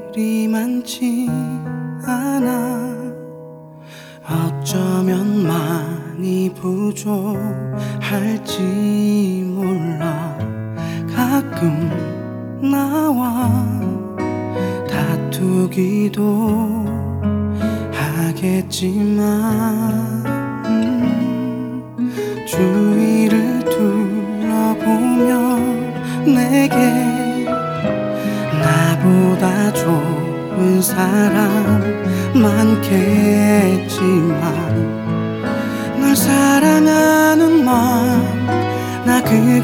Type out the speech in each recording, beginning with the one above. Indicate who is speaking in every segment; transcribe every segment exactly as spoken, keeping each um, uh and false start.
Speaker 1: 일이 많지 않아. 어쩌면 많이 부족할지 몰라. 가끔 나와 다투기도 하겠지만 음, 주위를 둘러보면 내게 나보다 좋은 사람 많겠지만 널 사랑하는 마음 나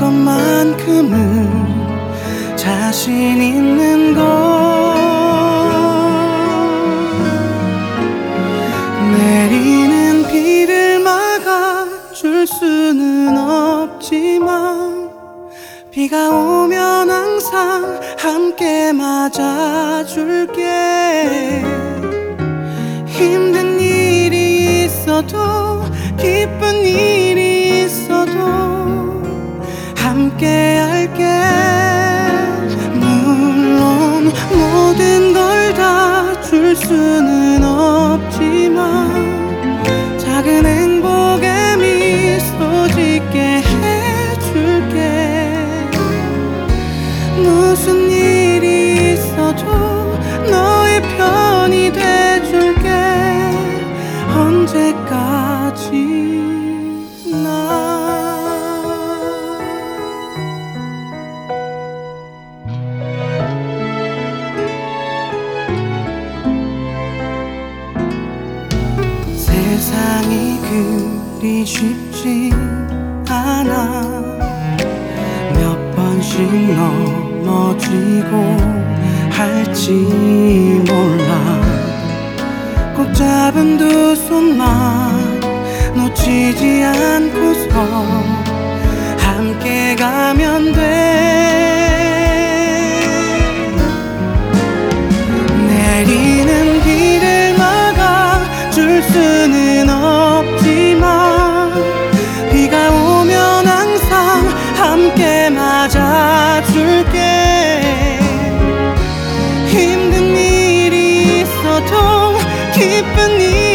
Speaker 1: 그것만큼은 자신 있는 걸. 내리는 비를 막아줄 수는 없지만 비가 오면 항상 함께 맞아줄게. 힘든 일이 있어도 기쁜 일이 있어도 함께 할게. 물론 모든 걸 다 줄 수는 없지만 작은 행복에 미소 짓게 해줄게. 무슨 일이 있어도 너의 편이 돼줄게. 언제까지나. 세상이 그리 쉽지 않아. 몇 번씩 넘어지고 할지 몰라. 꼭 잡은 두 손만 놓치지 않고서 함께 가면 돼. 내리는 비를 막아줄 수는 없지만 비가 오면 항상 함께 맞아줄게. 힘든 일이 있어도 기쁜 일